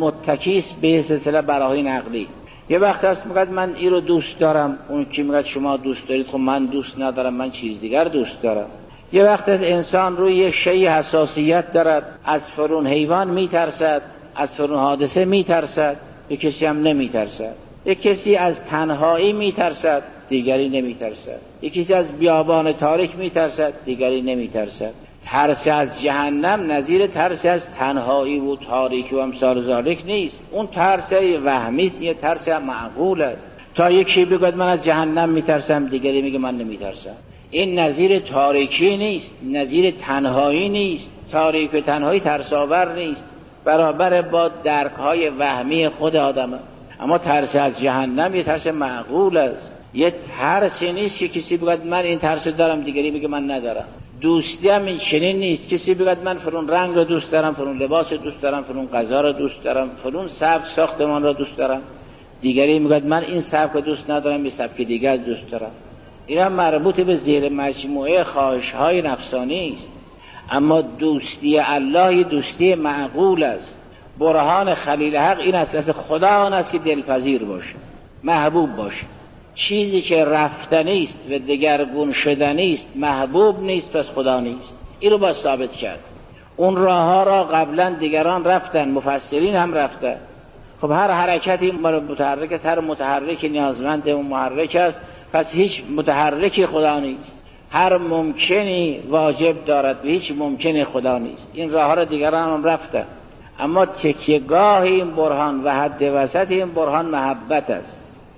متکیست به سلسله براهین عقلی. یه وقت هست میگه من این رو دوست دارم، اون کی میگه شما دوست دارید، خب من دوست ندارم، من چیز دیگر دوست دارم. یه وقت هست انسان روی یه شیء حساسیت دارد، از فرون حیوان میترسد، از فرون حادثه میترسد، یک کسی هم نمیترسد. یک کسی از تنهایی میترسد، دیگری نمیترسد. یک کسی از بیابان تاریک میترسد، دیگری نمیترسد. ترس از جهنم نظیر ترس از تنهایی و تاریکی و امثال ذالک نیست. اون ترس وهمی است، یه ترس معقول است. تا یکی بگه من از جهنم میترسم، دیگری میگه من نمیترسم. این نظیر تاریکی نیست، نظیر تنهایی نیست. تاریک و تنهایی ترساور نیست، برابر با درک‌های وهمی خود آدم است. اما ترس از جهنم یه ترس معقول است. یه ترسی نیست که کسی بگه من این ترس دارم، دیگری بگه من ندارم. دوستی هم این چنین نیست، کسی بگه من فرون رنگ رو دوست دارم، فرون لباس رو دوست دارم، فرون غذا رو دوست دارم، فرون سبک ساختمان رو دوست دارم، دیگری میگه من این سبک رو دوست ندارم، یه سبک دیگر دوست دارم. اینا مربوط به زیر مجموعه خواهش‌های نفسانی است. اما دوستی الله دوستی معقول است. برهان خلیل حق این است، از خدا آن است که دلپذیر باشه، محبوب باشه. چیزی که رفتنی است و دگرگون شدنی است محبوب نیست، پس خدا نیست. این رو باید ثابت کرد. اون راه ها را قبلا دیگران رفتن، مفسرین هم رفتن. خب هر حرکتی متحرک است، هر متحرکی نیازمند اون محرک است، پس هیچ متحرکی خدا نیست. هر ممکنی واجب دارد و هیچ ممکنی خدا نیست. این راه ها را دیگران هم رفتن. اما تکیهگاه این برهان و حد وسط این برهان محبت است.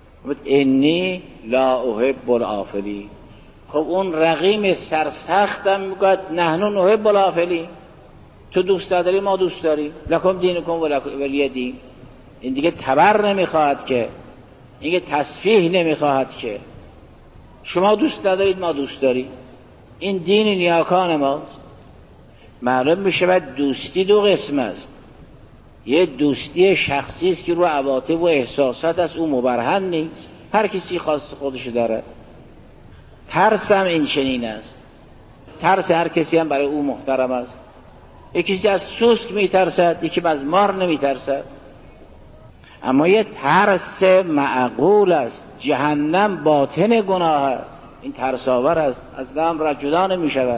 انی لا احب الافلین. خب اون رقیم سرسختم میگه نحن نحب الافلین، تو دوست نداری ما دوست داریم، لکم دینکم ولی دین. این دیگه تبر نمیخواهد که، این دیگه تصفیه نمیخواهد که شما دوست ندارید ما دوست داریم، این دین نیاکان ماست. معلوم میشه دوستی دو قسم است. یه دوستی شخصی است که رو عواطف و احساسات است، اون مبرهن نیست، هر کسی خاص خودش داره. ترس هم این چنین است. ترس هر کسی هم برای او محترم است. یکی کسی از سوسک میترسد، یکی از مار نمیترسد. اما یه ترس معقول است. جهنم باطن گناه است، این ترس آور است، از دم را جدا نمیشود.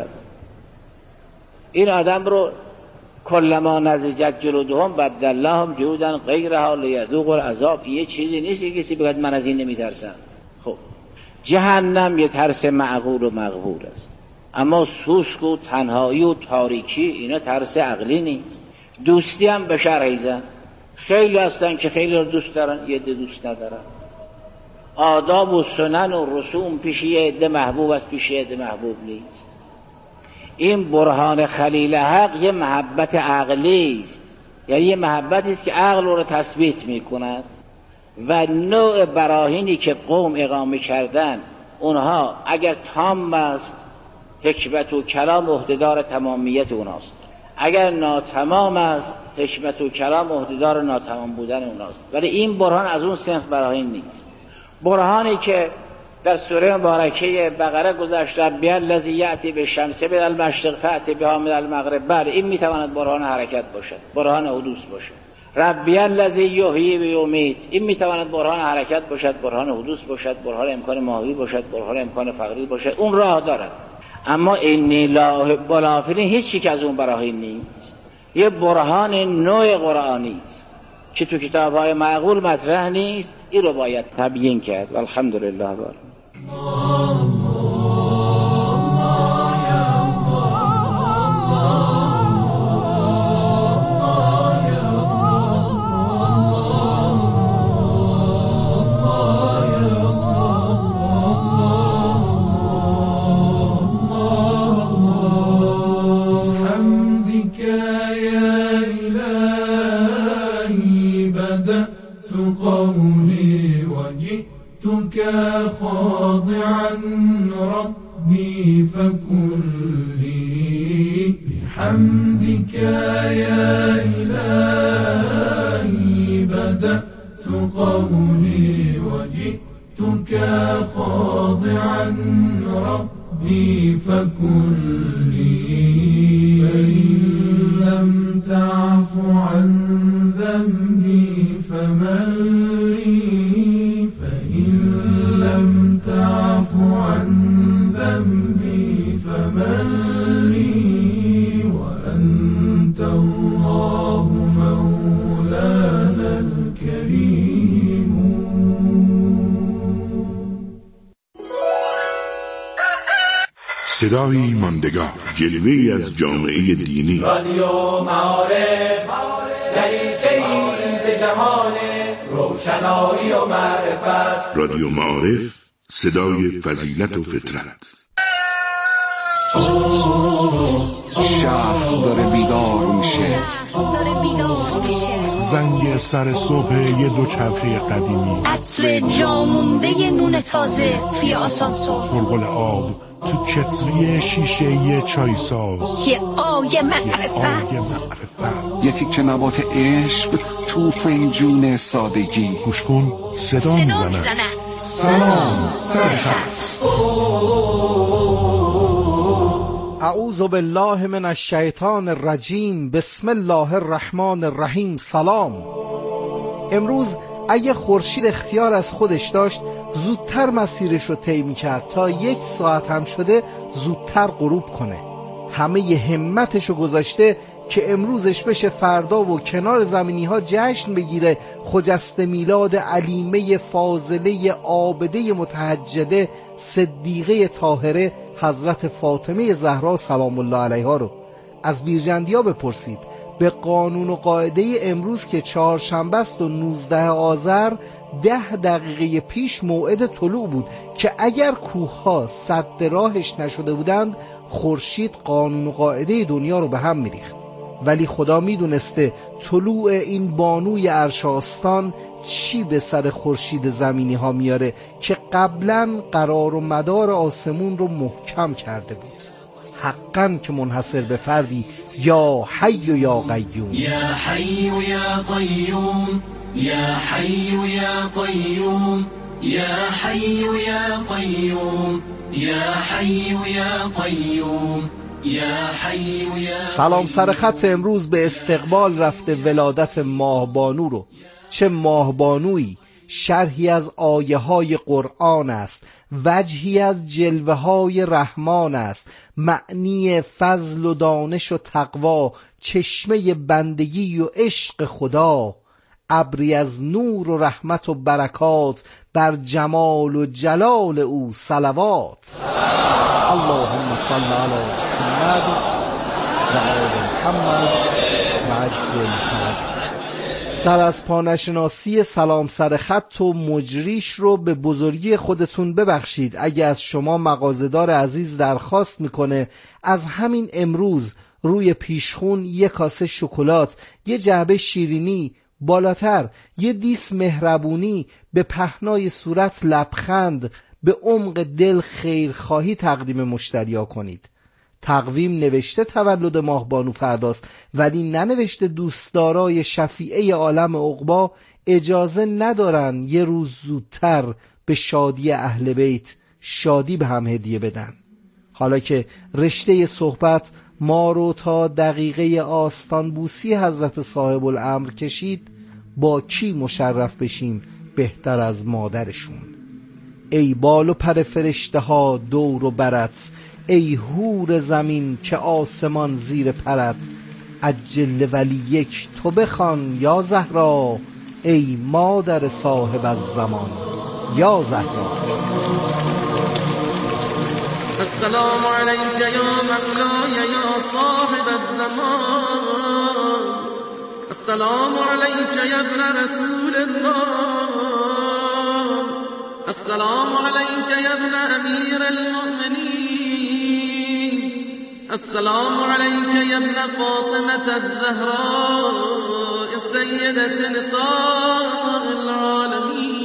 این آدم رو کلما نضجت جلودهم بدلناهم جلودا غیرها لیذوقوا العذاب. یه چیزی نیست که کسی بگه من از این نمیترسم. خب جهنم یه ترس معقول و مقبول است. اما سوسک و تنهایی و تاریکی اینا ترس عقلی نیست. دوستی هم به شرحیزن. خیلی هستن که خیلی رو دوست دارن، یه عده دوست ندارن. آداب و سنن و رسوم پیش یه عده محبوب است، پیش یه عده محبوب نیست. این برهان خلیل حق یه محبت عقلی است، یعنی یه محبتی است که عقل رو تثبیت میکند. و نوع براهینی که قوم اقامه کردن اونها اگر تام است، حکمت و کلام عهدهدار تمامیت اوناست. اگر ناتمام است، حکمت و کلام عهدهدار ناتمام بودن اوناست. ولی این برهان از اون صنف براهین نیست. برهانی که در سوره مبارکه بقره گذشت، ربی الذی یأتی بالشمس من المشرق فأتی بها من المغرب، بله این میتواند برهان حرکت باشد، برهان حدوث باشد. ربی الذی یحیی و یمیت، این میتواند برهان حرکت باشد، برهان حدوث باشد، برهان امکان ماهی باشد، برهان امکان فقری باشد، اون راه دارد. اما انی لا احب الافلین هیچی که از اون براهین نیست. یه برهان نوع قرآنی است که تو کتاب‌های معقول مطرح نیست. این رو باید تبیین کرد. والحمدلله. خاضعا ربي فكن لي بحمدك يا إلهي بدأت قولي وجئتك خاضعا ربي فكن لي فإن لم تعف عن ذنبي ذنبي فمن لي فإن لم تعف عن ذنبي فمن لي وأنت الله مولانا الكريم. صدای ماندگار، جلوه‌ای از جامعه دینی. رادیو معارف، دریچه‌ای به جهان روشنایی و معرفت. رادیو معارف، صدای فضیلت و فطرت. شهر داره بیدار میشه، زنگ سر صبح یه دوچرخه قدیمی، عطر جامونده نون تازه توی آسانسور، غلغل آب تو کتری شیشه یه چای ساز، یه آیه معرفت، یه تیکه نبات عشق تو فنجون سادگی. گوش کن صدا میزنن. سلام سرخط. اعوذ بالله من الشیطان الرجیم. بسم الله الرحمن الرحیم. سلام. امروز اگه خورشید اختیار از خودش داشت زودتر مسیرش رو طی می‌کرد تا 1 ساعت هم شده زودتر غروب کنه. همه ی همتش رو گذاشته که امروزش بشه فردا و کنار زمینی‌ها جشن بگیره خجسته میلاد علیمه فاضله عابده متهجده صدیقه طاهره حضرت فاطمه زهرا سلام الله علیها رو. از بیرجندیا بپرسید. به قانون و قاعده امروز که 4شنبه است و 19 آذر 10 دقیقه پیش موعد طلوع بود که اگر کوه‌ها سد راهش نشده بودند خورشید قانون و قاعده دنیا رو به هم میریخت. ولی خدا میدونسته طلوع این بانوی ارشاستان چی به سر خورشید زمینی ها میاره که قبلا قرار و مدار آسمون رو محکم کرده بود. حقا که منحصر به فردی یا حی و یا قیوم. یا حی و یا قیوم، یا حی و یا قیوم، یا حی و یا قیوم، یا حی و یا قیوم. سلام سرخط امروز به استقبال رفته ولادت ماهبانو رو. چه ماهبانویی! شرحی از آیه های قرآن است، وجهی از جلوه های رحمان است، معنی فضل و دانش و تقوا، چشمه بندگی و عشق خدا، ابری از نور و رحمت و برکات، بر جمال و جلال او صلوات. اللهم صل علی محمد و آل محمد و عجل فرج. سر از پانشناسی سلام سرخط و مجریش رو به بزرگی خودتون ببخشید. اگه از شما مغازه‌دار عزیز درخواست میکنه از همین امروز روی پیشخون 1 کاسه شکلات، 1 جعبه شیرینی، بالاتر 1 دیس مهربونی، به پهنای صورت لبخند، به عمق دل خیرخواهی تقدیم مشتریا کنید. تقویم نوشته تولد ماهبانو فرداست، ولی ننوشته دوستدارای شفیعه عالم عقبا اجازه ندارن 1 روز زودتر به شادی اهل بیت شادی به هم هدیه بدن. حالا که رشته صحبت ما رو تا دقیقه آستان بوسی حضرت صاحب الامر کشید، با کی مشرف بشیم بهتر از مادرشون؟ ای بال و پر فرشته ها دور و برت، ای هور زمین که آسمان زیر پرت، عجل ولی یک تو بخوان یا زهرا، ای مادر صاحب الزمان یا زهرا. السلام علیک یا مولای یا صاحب الزمان، السلام علیک یا ابن رسول الله، السلام علیک یا ابن امیر المؤمنین، السلام علیک یا ابن فاطمة الزهراء سیدة نساء العالمین.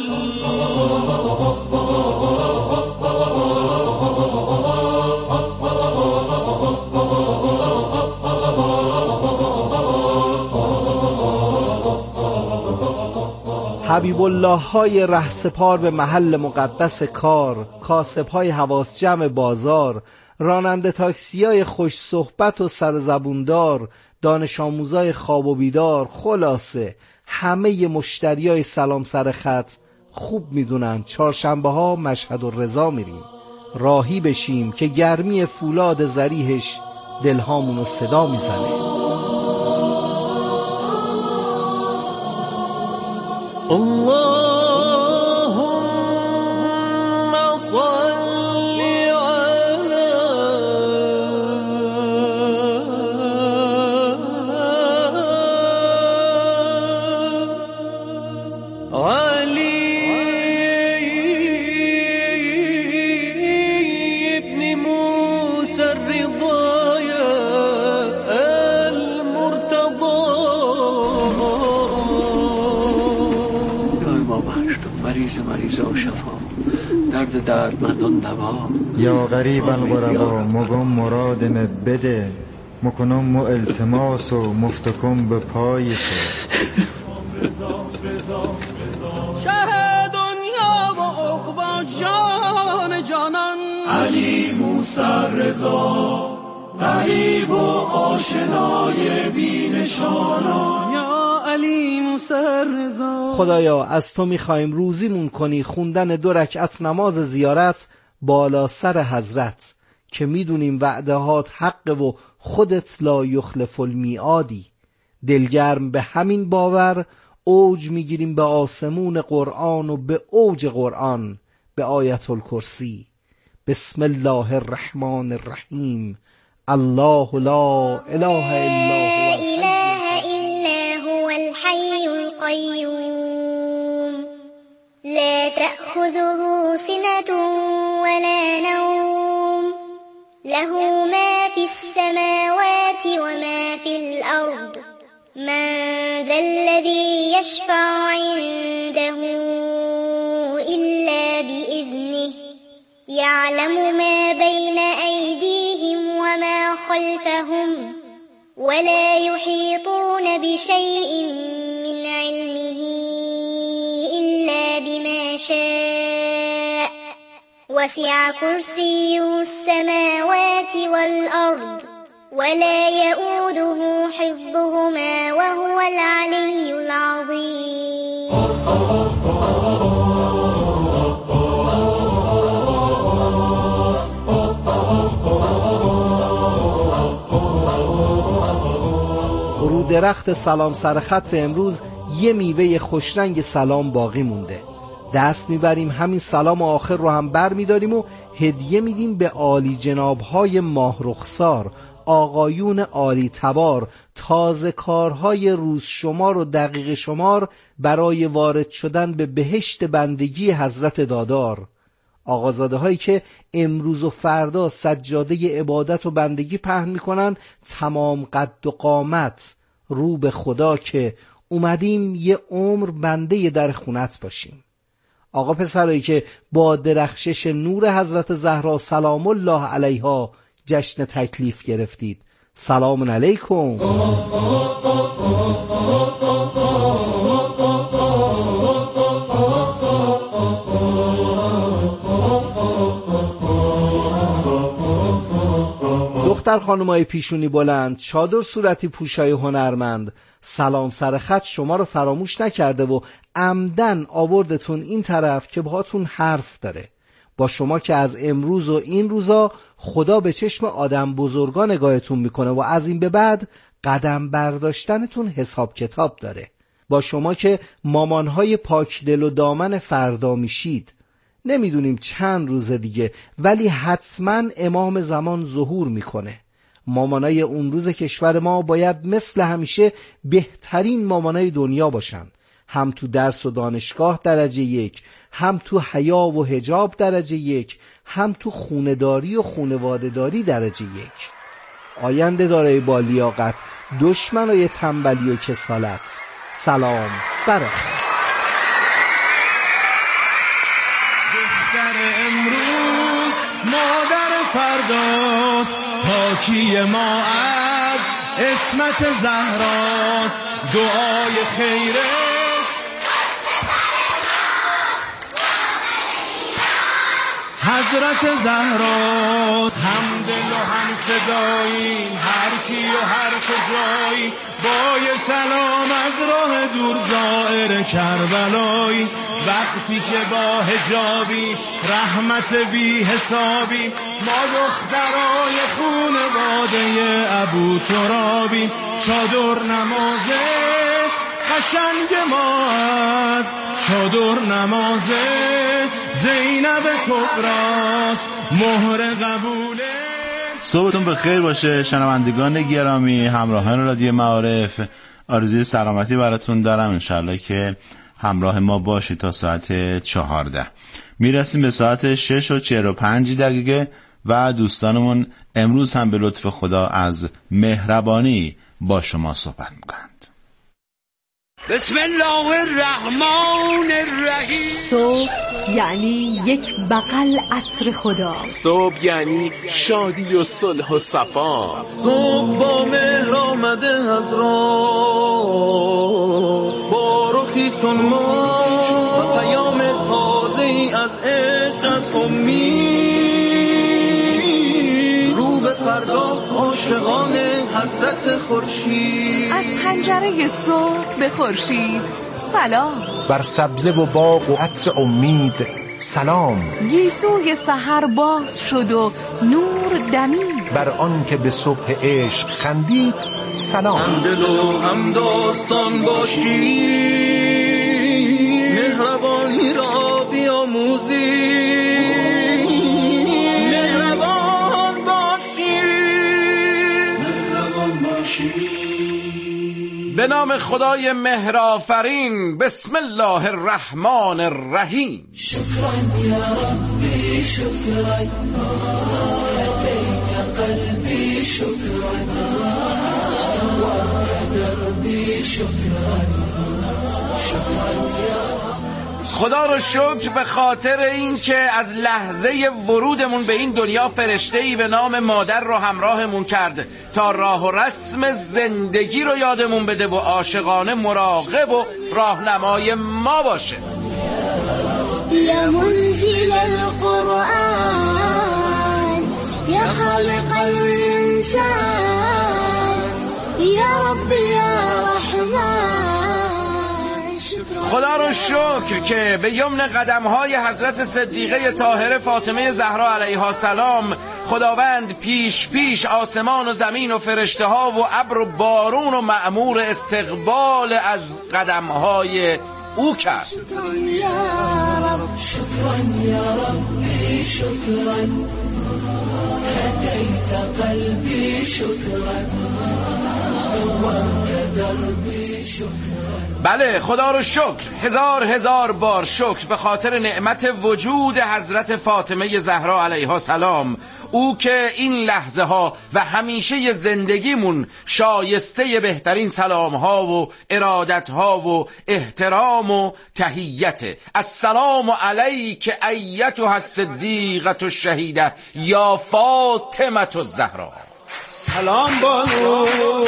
حبیب الله های رهسپار به محل مقدس کار، کاسب های حواس جمع بازار، راننده تاکسی های خوش صحبت و سرزبوندار، دانش آموزای خواب و بیدار، خلاصه همه مشتریای سلام سر خط خوب میدونن چهارشنبه ها مشهد الرضا میریم، راهی بشیم که گرمی فولاد ذریحش دلهامونو صدا میزنه. اللهم صل على علي ابن موسى الرضا المرتضى. مریض و شفا، درد دردمندان دوا. یا غریب الغربا مگم مرادم بده، مکنم التماس و مفتکم به پای تو. شه دنیا و عقبا جان جانان، علی موسی رضا غریب و آشنای بی نشانان. یا علی موسی رضا. خدایا از تو میخوایم روزیمون کنی خوندن 2 رکعت نماز زیارت بالا سر حضرت که میدونیم وعدهات حق و خودت لا یخلف المیعادی. دلگرم به همین باور اوج میگیریم به آسمون قرآن و به اوج قرآن به آیت الکرسی. بسم الله الرحمن الرحیم. الله لا اله الا هو الحي القيوم لا تأخذه سنة ولا نوم له ما في السماوات وما في الأرض من ذا الذي يشفع عنده إلا بإذنه يعلم ما بين أيديهم وما خلفهم ولا يحيطون بشيء من علمه إلا بما شاء وسع كرسيه السماوات والأرض ولا يؤوده حفظهما وهو العلي العظيم. رو درخت سلام سر خط امروز یه میوه خوشرنگ سلام باقی مونده. دست میبریم همین سلام آخر رو هم بر میداریم و هدیه میدیم به عالی جنابهای ماه رخسار، آقایون عالی تبار، تازه کارهای روز شمار و دقیق شمار برای وارد شدن به بهشت بندگی حضرت دادار. آقازاده هایی که امروز و فردا سجاده عبادت و بندگی پهن میکنن، تمام قد و قامت، رو به خدا که اومدیم یه عمر بنده در خونت باشیم. آقا پسرایی که با درخشش نور حضرت زهرا سلام الله علیها جشن تکلیف گرفتید، سلام علیکم. دختر خانمای پیشونی بلند، چادر صورتی پوشای هنرمند، سلام سر خط شما رو فراموش نکرده و عمدن آوردتون این طرف که باهاتون حرف داره. با شما که از امروز و این روزا خدا به چشم آدم بزرگان نگاهتون میکنه و از این به بعد قدم برداشتنتون حساب کتاب داره. با شما که مامانهای پاک دل و دامن فردا میشید. نمیدونیم چند روز دیگه ولی حتما امام زمان ظهور میکنه. مامانای اون روز کشور ما باید مثل همیشه بهترین مامانای دنیا باشن، هم تو درس و دانشگاه درجه 1، هم تو حیا و حجاب درجه 1، هم تو خونه‌داری و خونواده‌داری درجه 1. آینده دارای با لیاقت، دشمنای تنبلی و کسالت. سلام سر خط. دختر امروز مادر فرداست، پاکی ما از عصمت زهراست، دعای خیرش حضرت زهرا. هم دل و هم صدایی، هر کی و هر کجایی، با یه سلام از راه دور زائر کربلایی. وقتی که با حجابی رحمت بی حسابی، ما دخترای خونواده ابو ترابی. چادر نمازه قشنگ ما از چادر نمازه زینب کبراست، مهر قبوله. صبحتون بخیر باشه شنوندگان گرامی، همراهان رادیو معارف. آرزوی سلامتی براتون دارم، انشالله که همراه ما باشید تا ساعت 14. میرسیم به ساعت 6:45 و دوستانمون امروز هم به لطف خدا از مهربانی با شما صحبت میکنند. بسم الله الرحمن الرحیم. صبح یعنی یک بغل عطر خدا. صبح یعنی شادی و صلح و صفا. صبح با مهر آمده از راه، با رخی چون ما پیام تازه ای از عشق، از امید، رو به فردا عاشقان حضرت خورشید. از پنجره صبح به خورشید سلام، بر سبزه و باغ و عطر امید سلام. گیسوی سحر باز شد و نور دمید، بر آن که به صبح عشق خندید سلام. هم دل و هم داستان باشی، مهربانی را بیاموزی، مهربان باشی، مهربان باشی. به نام خدای مهرآفرین، بسم الله الرحمن الرحیم. شکران یا ربی شکران، هدیت قلبی شکران، وارد دربی شکران، شکران یا خدا رو شکر به خاطر این که از لحظه ورودمون به این دنیا فرشته‌ای به نام مادر رو همراهمون کرد تا راه و رسم زندگی رو یادمون بده و عاشقانه مراقب و راهنمای ما باشه. یا منزل القرآن، یا خالق الانسان، یا رب یا رحمان. خدا رو شکر که به یمن قدم‌های حضرت صدیقه طاهره فاطمه زهرا علیها السلام خداوند پیش آسمان و زمین و فرشته ها و ابر و بارون و مأمور استقبال از قدم‌های او کرد. شکران یا رب، شکران یا ربی شکران، هدیت قلبی شکران، وارد دربی شکران. بله، خدا رو شکر، هزار بار شکر به خاطر نعمت وجود حضرت فاطمه زهرا علیها السلام، او که این لحظه ها و همیشه زندگیمون شایسته بهترین سلام ها و ارادت ها و احترام و تحیت. السلام علیک ایتها الصدیقه الشهیده یا فاطمه الزهرا. سلام بانو،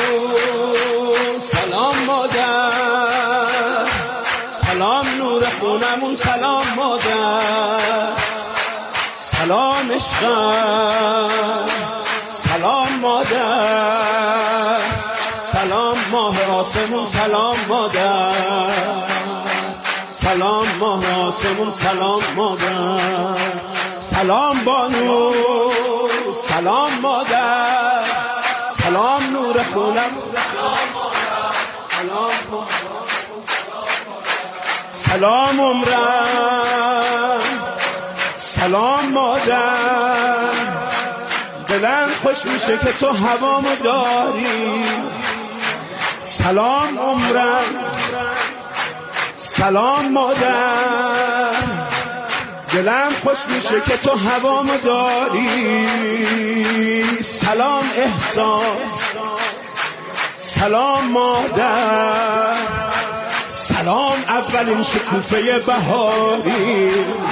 سلام مادر، سلام نور خونمون، سلام مادر، سلام عشقم، سلام مادر، سلام ماه آسمون، سلام مادر، سلام ماه آسمون، سلام مادر، سلام بانو، سلام مادر، سلام نور خونم، سلام عمرم، سلام مادر. دلم خوش میشه که تو هوامو داری. سلام عمرم، سلام مادر. دلم خوش میشه که تو هوامو داری. سلام احساس، سلام مادر، سلام اولین شکوفه بهاری.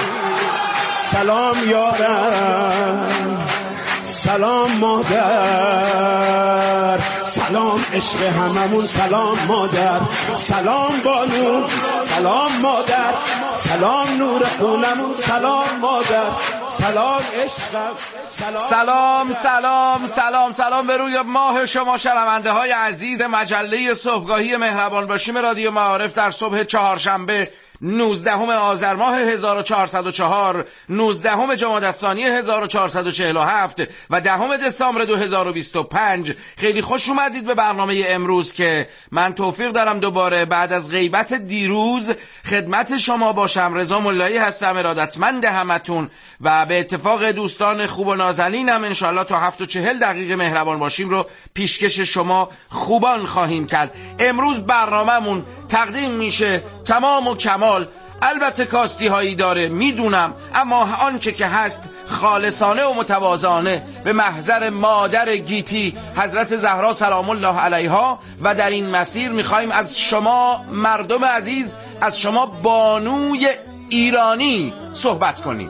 سلام یارم، سلام مادر، سلام عشق هممون، سلام مادر، سلام بانو، سلام مادر، سلام نور خونمون، سلام مادر، سلام عشقم، سلام سلام سلام سلام به روی ماه شما شنونده های عزیز مجله صبحگاهی مهربان باشیم رادیو معارف در صبح چهارشنبه 19 آذر ماه 1404 19 جمادی الثانی 1447 و 10 دسامبر 2025. خیلی خوش اومدید به برنامه امروز که من توفیق دارم دوباره بعد از غیبت دیروز خدمت شما باشم. رضا ملایی هستم، ارادتمند همتون و به اتفاق دوستان خوب و نازنینم انشالله تا 7:40 دقیقه مهربان باشیم رو پیشکش شما خوبان خواهیم کرد. امروز برنامه‌مون تقدیم میشه تمام و کمال، البته کاستی هایی داره میدونم، اما آنچه که هست خالصانه و متواضعانه به محضر مادر گیتی حضرت زهرا سلام الله علیها و در این مسیر میخوایم از شما مردم عزیز، از شما بانوی ایرانی صحبت کنیم.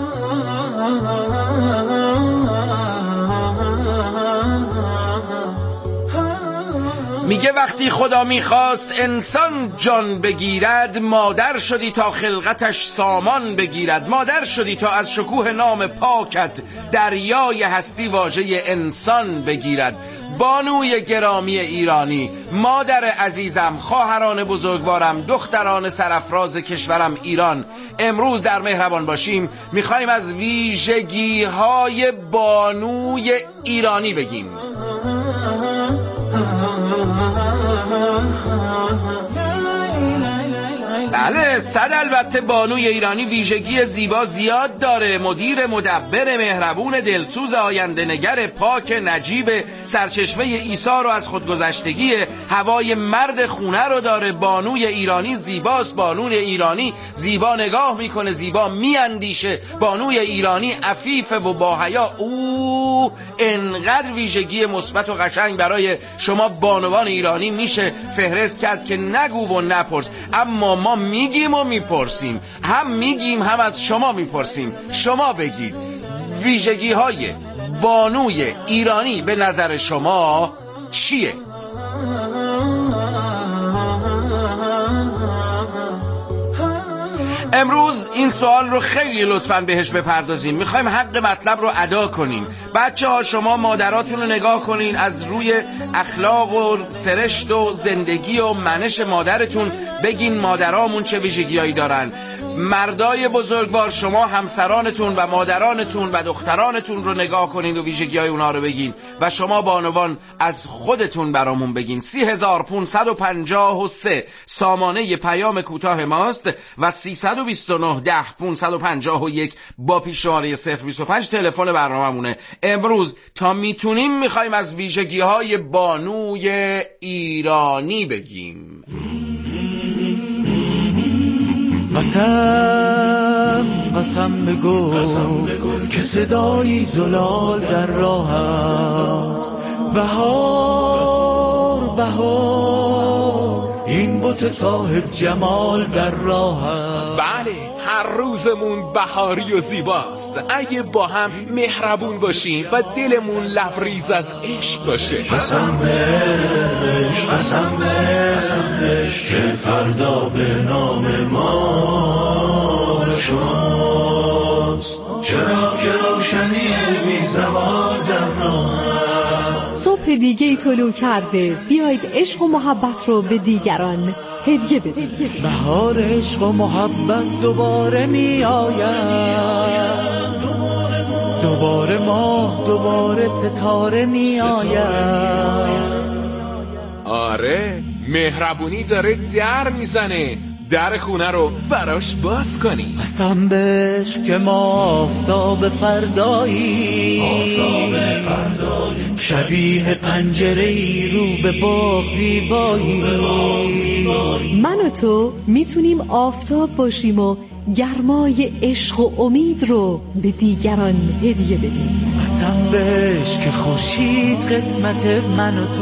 میگه وقتی خدا میخواست انسان جان بگیرد، مادر شدی تا خلقتش سامان بگیرد، مادر شدی تا از شکوه نام پاکت دریای هستی واژه انسان بگیرد. بانوی گرامی ایرانی، مادر عزیزم، خواهران بزرگوارم، دختران سرافراز کشورم ایران، امروز در مهربان باشیم میخوایم از ویژگی های بانوی ایرانی بگیم. بله، صد البته بانوی ایرانی ویژگی زیبا زیاد داره. مدیر مدبر مهربون دلسوز آینده نگر پاک نجیب سرچشمه ایثار رو از خودگذشتگی هوای مرد خونه رو داره. بانوی ایرانی زیباست، بانوی ایرانی زیبا نگاه میکنه، زیبا میاندیشه، بانوی ایرانی عفیفه و با حیا. او انقدر ویژگی مثبت و قشنگ برای شما بانوان ایرانی میشه فهرست کرد که نگو و نپرس. اما ما میگیم و میپرسیم، هم میگیم هم از شما میپرسیم. شما بگید ویژگی های بانوی ایرانی به نظر شما چیه؟ امروز این سوال رو خیلی لطفاً بهش بپردازیم. میخوایم حق مطلب رو ادا کنیم. بچه ها شما مادراتون رو نگاه کنین، از روی اخلاق و سرشت و زندگی و منش مادرتون بگین مادرامون چه ویژگی‌هایی دارن. مردای بزرگوار شما همسرانتون و مادرانتون و دخترانتون رو نگاه کنین و ویژگی‌های اونها رو بگین و شما بانوان از خودتون برامون بگین. 3553 سامانه پیام کوتاه ماست و 329 10 551 با پیش‌شماره 025 تلفن برنامه‌مونه. امروز تا میتونیم میخوایم از ویژگی‌های بانوی ایرانی بگیم. قسم بگو که صدایی زلال در راه است. بهار این بت صاحب جمال در راه است. بله، هر روزمون بهاری و زیباست اگه با هم مهربون باشیم و دلمون لبریز از عشق باشه. قسم بهش که فردا به نام ما شماست، چرا که روشنی بی زوال در راه. صبح دیگه طلوع کرده، بیایید عشق و محبت رو به دیگران هدیه بدیم. بهار عشق و محبت دوباره می آید، دوباره ماه، دوباره ستاره می آید. آره، مهربونی داره در میزنه، در خونه رو براش باز کنی. قسم بهش که ما آفتاب فردایی، شبیه پنجره‌ای رو به باغ زیبایی. من و تو میتونیم آفتاب باشیم و گرمای عشق و امید رو به دیگران هدیه بدیم. قسم بهش که خورشید قسمت من و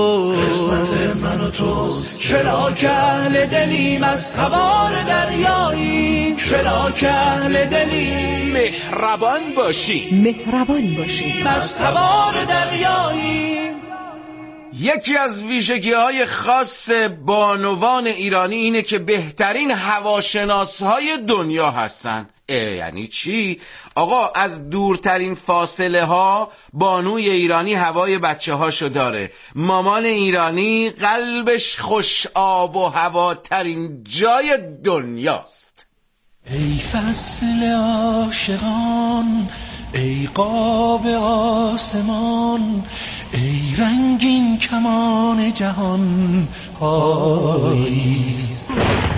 توست، چرا که اهل دلیم از تبار دریایی، چرا که اهل دلیم مهربان باشی از تبار دریایی. یکی از ویژگی‌های خاص بانوان ایرانی اینه که بهترین هواشناس‌های دنیا هستن. یعنی چی؟ آقا از دورترین فاصله ها بانوی ایرانی هوای بچه هاشو داره. مامان ایرانی قلبش خوش آب و هواترین جای دنیاست. ای فصل عاشقان، ای قاب آسمان، ای رنگین کمان جهان پاییز.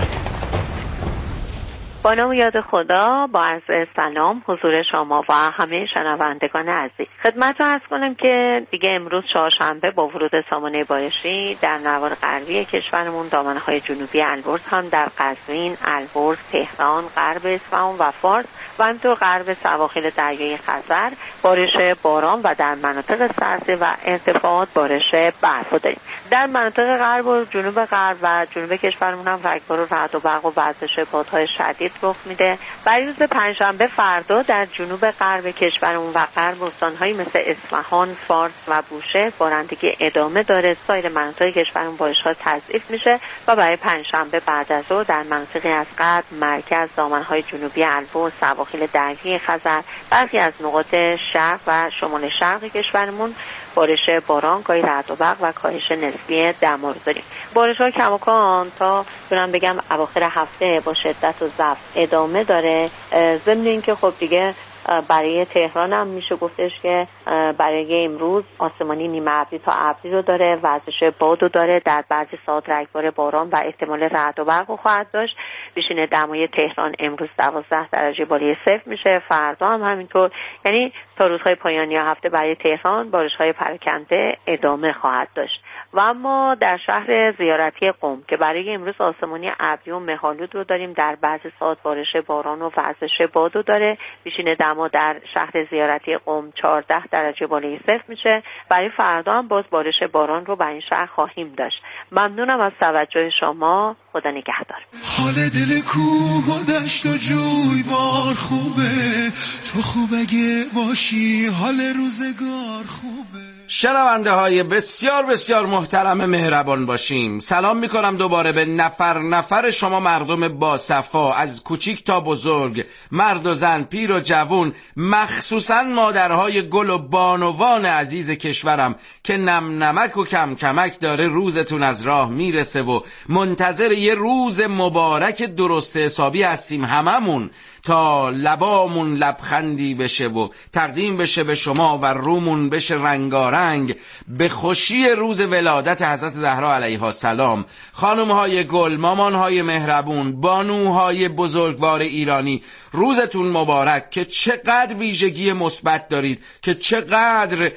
با نام یاد خدا، با عرض سلام حضور شما و همه شنوندگان عزیز. خدمت رو عرض کنم که دیگه امروز چهارشنبه با ورود سامانه بارشی در نوار غربی کشورمون، دامنه‌های جنوبی البرز هم در قزوین، البرز، تهران، غرب اصفهان و فارس و همینطور غرب سواحل دریای خزر بارش باران و در مناطق سرزی و ارتفاعات بارش برف داریم. در مناطق غرب و جنوب غرب و جنوب کشورمون هم رگبار و رعد و برق و وزش بادهای شدید رخ میده. برای روز پنجشنبه فردا در جنوب غرب کشورمون و غرب استان‌هایی مثل اصفهان، فارس و بوشهر بارندگی ادامه داره. سایر مناطق کشورمون بارش‌ها تضعیف میشه و برای پنجشنبه بعد از ظهر در مناطقی از غرب، مرکز، دامنه‌های جنوبی البرز، سواحل دریای خزر، برخی از نقاط شرق و شمال شرق کشورمون بارش باران، گاهی رعد و برق و کاهش نسبی دما داریم. بارش‌ها کماکان تا بگم اواخر هفته با شدت و ضعف ادامه داره. ضمن اینکه خب دیگه برای تهران هم میشه گفتش که برای امروز آسمانی نیمه ابری تا ابری رو داره، وزش باد رو داره، در بعضی ساعات رگبار باران و احتمال رعد و برق رو خواهد داشت. بیشین دمای تهران امروز 12 درجه بالای صفر میشه، فردا هم همینطور. یعنی تا روزهای پایانی هفته برای تهران بارش‌های پراکنده ادامه خواهد داشت. و اما در شهر زیارتی قم که برای امروز آسمانی ابری و مه‌آلود رو داریم، در بعضی ساعات بارش باران و وزش باد رو داره. بیشین دما در شهر زیارتی قم 14 درجه بالای صفر میشه. برای فردا هم باز بارش باران رو برای این شهر خواهیم داشت. ممنونم از توجه شما. خدا نگهدار. حال دل کوه و دشت و جوی بار خوبه، تو خوب اگه باشی حال روزگار خوبه. شنونده های بسیار بسیار محترم مهربان باشیم. سلام میکنم دوباره به نفر نفر شما مردم با صفا، از کوچیک تا بزرگ، مرد و زن، پیر و جوون، مخصوصا مادرهای گل و بانوان عزیز کشورم که نم نمک و کم کمک داره روزتون از راه میرسه و منتظر یه روز مبارک درست حسابی هستیم هممون تا لبامون لبخندی بشه و تقدیم بشه به شما و رومون بشه رنگارنگ به خوشی روز ولادت حضرت زهرا علیها السلام. خانم‌های گل، مامان‌های مهربون، بانوهای بزرگوار ایرانی، روزتون مبارک که چقدر ویژگی مثبت دارید، که چقدر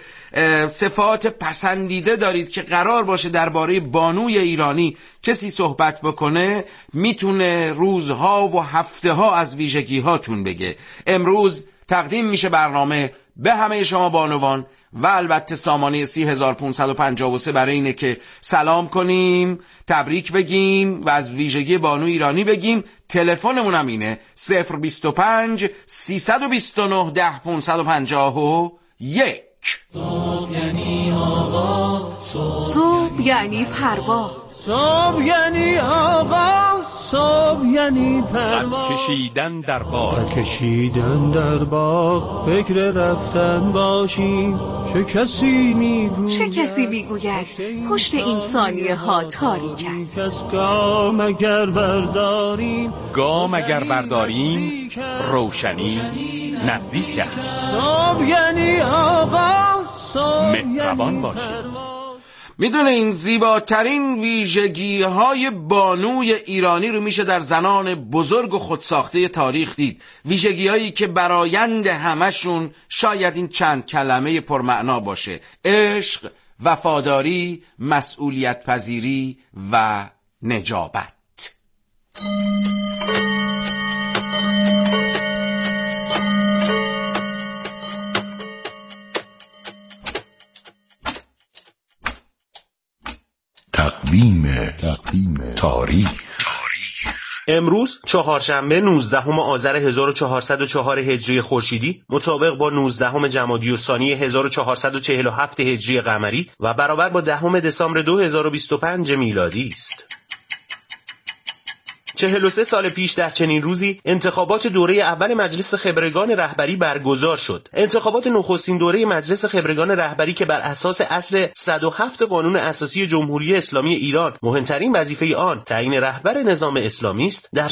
صفات پسندیده دارید که قرار باشه درباره بانوی ایرانی کسی صحبت بکنه میتونه روزها و هفته ها از ویژگی هاتون بگه. امروز تقدیم میشه برنامه به همه شما بانوان و البته سامانه 3553 برای اینه که سلام کنیم، تبریک بگیم و از ویژگی بانو ایرانی بگیم. تلفنمون هم اینه 025 329 10 551. صبح یعنی آغاز، صبح یعنی پرواز، صبح یعنی آغاز، صبح یعنی پرواز. کشیدن در باغ، کشیدن در باغ، فکر رفتن باشیم. چه کسی میگوید پشت این ثانیه ها تاریک است. گام اگر برداریم، روشنی نزدیک است. صبح یعنی آغاز، مهربان باشید. میدونه این زیباترین ویژگی های بانوی ایرانی رو میشه در زنان بزرگ و خودساخته تاریخ دید. ویژگی هایی که برآیند همشون شاید این چند کلمه پرمعنا باشه: عشق، وفاداری، مسئولیت پذیری و نجابت. تقویم تاریخ. امروز چهارشنبه 19 آذر 1404 هجری خورشیدی مطابق با 19 جمادی الثانی 1447 هجری قمری و برابر با 10 دسامبر 2025 میلادی است. 43 سال پیش در چنین روزی انتخابات دوره اول مجلس خبرگان رهبری برگزار شد. انتخابات نخستین دوره مجلس خبرگان رهبری که بر اساس اصل 107 قانون اساسی جمهوری اسلامی ایران مهمترین وظیفه آن تعیین رهبر نظام اسلامی است، در